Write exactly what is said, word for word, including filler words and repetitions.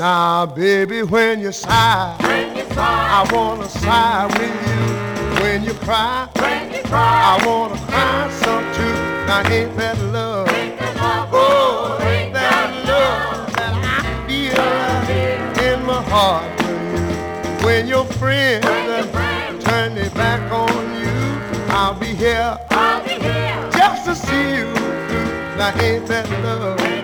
Now, baby, when you sigh, when you sigh, I wanna sigh with you. When you cry, when you cry, I wanna cry some too. Now, ain't that love? ain't that love? Oh, ain't that love that I feel in my heart for you? When your friends When your friends turn their back on you, I'll be here I'll be here just to see you through. Now, ain't that love?